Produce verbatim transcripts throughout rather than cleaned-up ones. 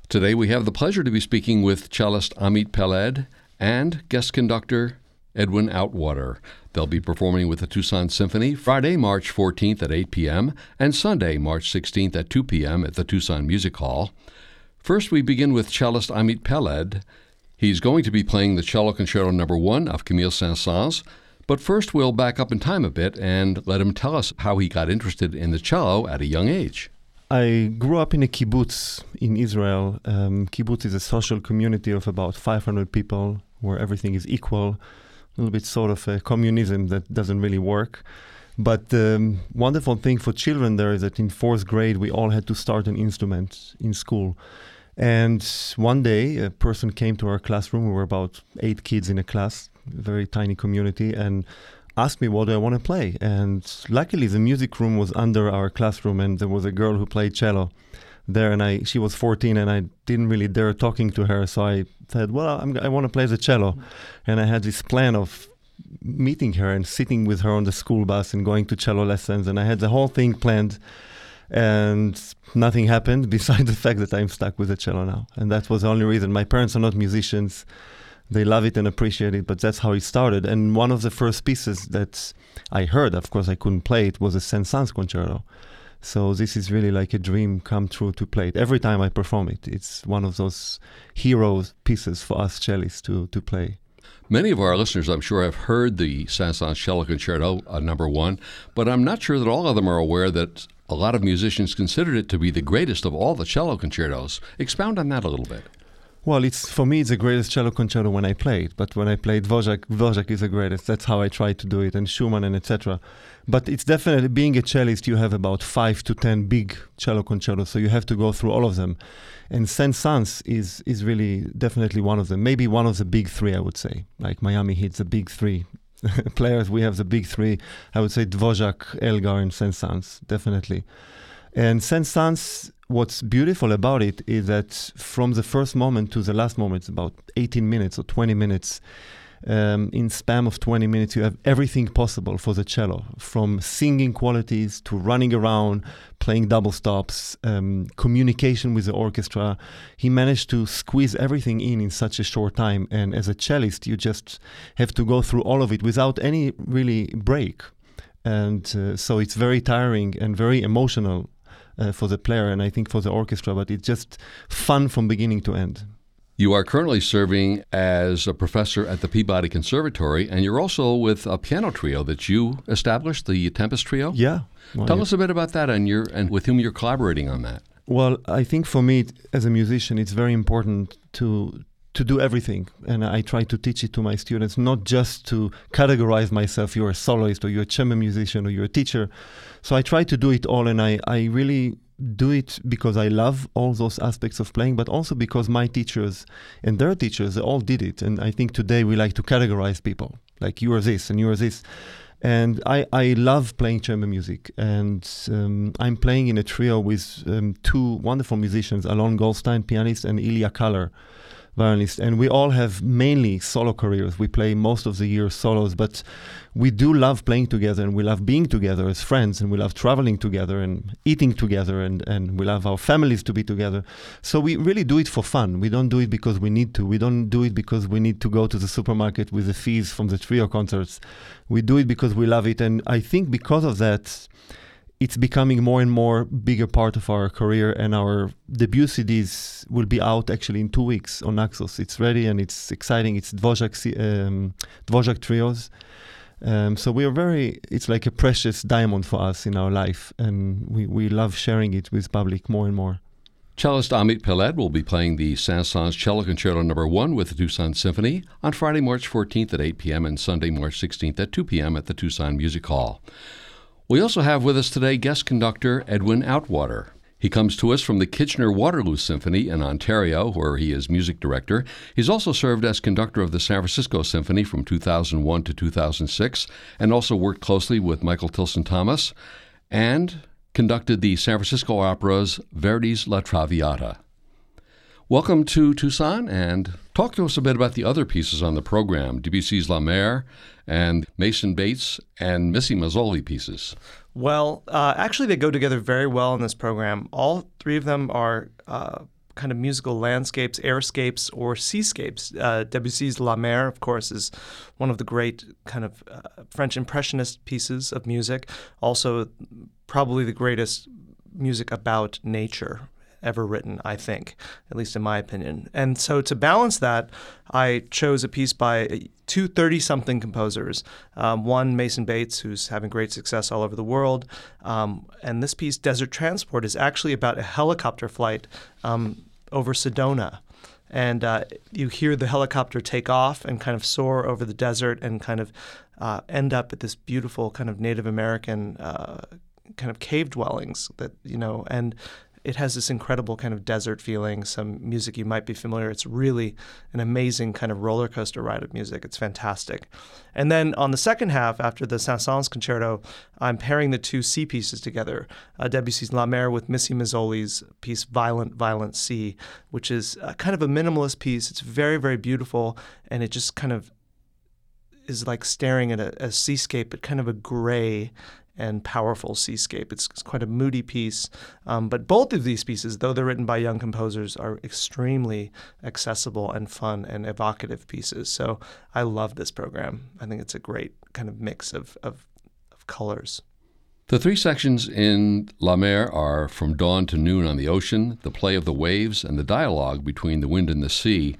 Today we have the pleasure to be speaking with cellist Amit Peled and guest conductor Edwin Outwater. They'll be performing with the Tucson Symphony Friday, March fourteenth at eight p.m. and Sunday, March sixteenth at two p.m. at the Tucson Music Hall. First, we begin with cellist Amit Peled. He's going to be playing the Cello Concerto Number One of Camille Saint-Saëns. But first, we'll back up in time a bit and let him tell us how he got interested in the cello at a young age. I grew up in a kibbutz in Israel. Um, kibbutz is a social community of about five hundred people where everything is equal, a little bit sort of a communism that doesn't really work. But the um, wonderful thing for children there is that in fourth grade we all had to start an instrument in school. And one day a person came to our classroom. We were about eight kids in a class, a very tiny community, and asked me what do I want to play. And luckily the music room was under our classroom, and there was a girl who played cello there, and I she was fourteen, and I didn't really dare talking to her, so I said, well, I'm, I want to play the cello. And I had this plan of meeting her and sitting with her on the school bus and going to cello lessons, and I had the whole thing planned, and nothing happened besides the fact that I'm stuck with the cello now. And that was the only reason. My parents are not musicians. They love it and appreciate it, but that's how it started. And one of the first pieces that I heard, of course I couldn't play it, was a Saint-Saëns concerto. So this is really like a dream come true to play it. Every time I perform it, it's one of those hero pieces for us cellists to, to play. Many of our listeners, I'm sure, have heard the Saint-Saëns Cello Concerto uh, Number One, but I'm not sure that all of them are aware that a lot of musicians considered it to be the greatest of all the cello concertos. Expound on that a little bit. Well, it's for me, it's the greatest cello concerto when I play it. But when I played Dvořák, Dvořák is the greatest. That's how I try to do it, and Schumann and et cetera. But it's definitely, being a cellist, you have about five to ten big cello concertos, so you have to go through all of them. And Saint-Saëns is is really definitely one of them. Maybe one of the big three, I would say. Like Miami Heat, the big three players. We have the big three. I would say Dvořák, Elgar, and Saint-Saëns, definitely. And Saint-Saëns, what's beautiful about it is that from the first moment to the last moment, it's about eighteen minutes or twenty minutes. Um, in span of twenty minutes, you have everything possible for the cello, from singing qualities to running around, playing double stops, um, communication with the orchestra. He managed to squeeze everything in in such a short time. And as a cellist, you just have to go through all of it without any really break. And uh, so it's very tiring and very emotional Uh, for the player, and I think for the orchestra, but it's just fun from beginning to end. You are currently serving as a professor at the Peabody Conservatory, and you're also with a piano trio that you established, the Tempest Trio? Yeah. Well, Tell yeah. us a bit about that and your and with whom you're collaborating on that. Well, I think for me, as a musician, it's very important to to do everything, and I try to teach it to my students, not just to categorize myself, you're a soloist or you're a chamber musician or you're a teacher. So I try to do it all, and I, I really do it because I love all those aspects of playing, but also because my teachers and their teachers, they all did it. And I think today we like to categorize people, like you are this and you are this. And I, I love playing chamber music, and um, I'm playing in a trio with um, two wonderful musicians, Alon Goldstein, pianist, and Ilya Kaller, violinist, and we all have mainly solo careers. We play most of the year solos, but we do love playing together, and we love being together as friends, and we love traveling together and eating together, and, and we love our families to be together. So we really do it for fun. We don't do it because we need to. We don't do it because we need to go to the supermarket with the fees from the trio concerts. We do it because we love it, and I think because of that, it's becoming more and more bigger part of our career, and our debut C Ds will be out actually in two weeks on Naxos. It's ready and it's exciting. It's Dvořák, um, Dvořák trios. Um, so we are very, it's like a precious diamond for us in our life, and we, we love sharing it with public more and more. Cellist Amit Peled will be playing the Saint-Saëns Cello Concerto Number One with the Tucson Symphony on Friday, March fourteenth at eight p.m. and Sunday, March sixteenth at two p.m. at the Tucson Music Hall. We also have with us today guest conductor Edwin Outwater. He comes to us from the Kitchener-Waterloo Symphony in Ontario, where he is music director. He's also served as conductor of the San Francisco Symphony from two thousand one to two thousand six, and also worked closely with Michael Tilson Thomas, and conducted the San Francisco Opera's Verdi's La Traviata. Welcome to Tucson, and talk to us a bit about the other pieces on the program, Debussy's La Mer and Mason Bates and Missy Mazzoli pieces. Well, uh, actually they go together very well in this program. All three of them are uh, kind of musical landscapes, airscapes, or seascapes. Uh, Debussy's La Mer, of course, is one of the great kind of uh, French Impressionist pieces of music. Also, probably the greatest music about nature ever written, I think, at least in my opinion. And so to balance that, I chose a piece by two thirty-something composers. Um, one, Mason Bates, who's having great success all over the world. Um, and this piece, Desert Transport, is actually about a helicopter flight um, over Sedona. And uh, you hear the helicopter take off and kind of soar over the desert and kind of uh, end up at this beautiful kind of Native American uh, kind of cave dwellings that, you know, and it has this incredible kind of desert feeling, some music you might be familiar. It's really an amazing kind of roller coaster ride of music. It's fantastic. And then on the second half, after the Saint-Saëns concerto, I'm pairing the two sea pieces together, uh, Debussy's La Mer with Missy Mazzoli's piece Violent, Violent Sea, which is uh, kind of a minimalist piece. It's very, very beautiful, and it just kind of is like staring at a, a seascape, but kind of a gray and powerful seascape. It's, it's quite a moody piece. Um, but both of these pieces, though they're written by young composers, are extremely accessible and fun and evocative pieces. So I love this program. I think it's a great kind of mix of, of, of colors. The three sections in La Mer are From Dawn to Noon on the Ocean, The Play of the Waves, and the dialogue between the wind and the sea.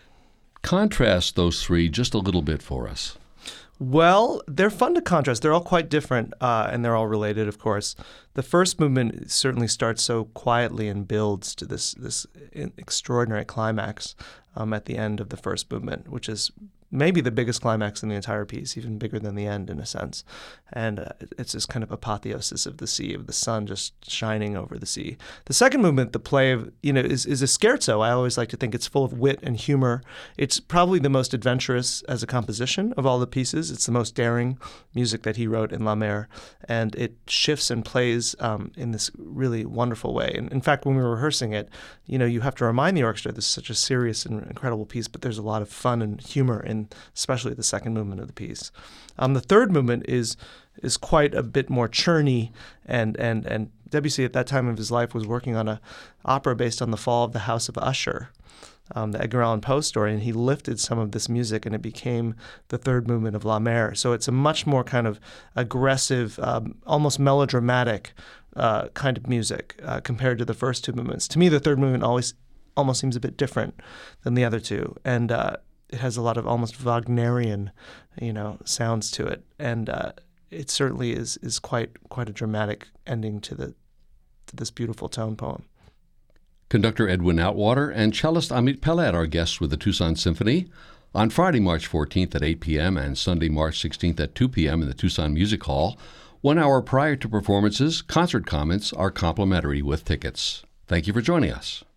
Contrast those three just a little bit for us. Well, they're fun to contrast. They're all quite different, uh, and they're all related, of course. The first movement certainly starts so quietly and builds to this this extraordinary climax um, at the end of the first movement, which is maybe the biggest climax in the entire piece, even bigger than the end in a sense. And uh, it's this kind of apotheosis of the sea, of the sun just shining over the sea. The second movement, the play of, you know, is, is a scherzo. I always like to think it's full of wit and humor. It's probably the most adventurous as a composition of all the pieces. It's the most daring music that he wrote in La Mer. And it shifts and plays um, in this really wonderful way. And in fact, when we were rehearsing it, you know, you have to remind the orchestra this is such a serious and incredible piece, but there's a lot of fun and humor in especially the second movement of the piece. Um, the third movement is is quite a bit more churny, and and and Debussy at that time of his life was working on an opera based on the fall of the House of Usher, um, the Edgar Allan Poe story, and he lifted some of this music, and it became the third movement of La Mer. So it's a much more kind of aggressive, um, almost melodramatic uh, kind of music uh, compared to the first two movements. To me, the third movement always almost seems a bit different than the other two, and uh, it has a lot of almost Wagnerian, you know, sounds to it, and uh, it certainly is is quite quite a dramatic ending to the to this beautiful tone poem. Conductor Edwin Outwater and cellist Amit Peled are guests with the Tucson Symphony on Friday, March fourteenth at eight p.m. and Sunday, March sixteenth at two p.m. in the Tucson Music Hall. One hour prior to performances, concert comments are complimentary with tickets. Thank you for joining us.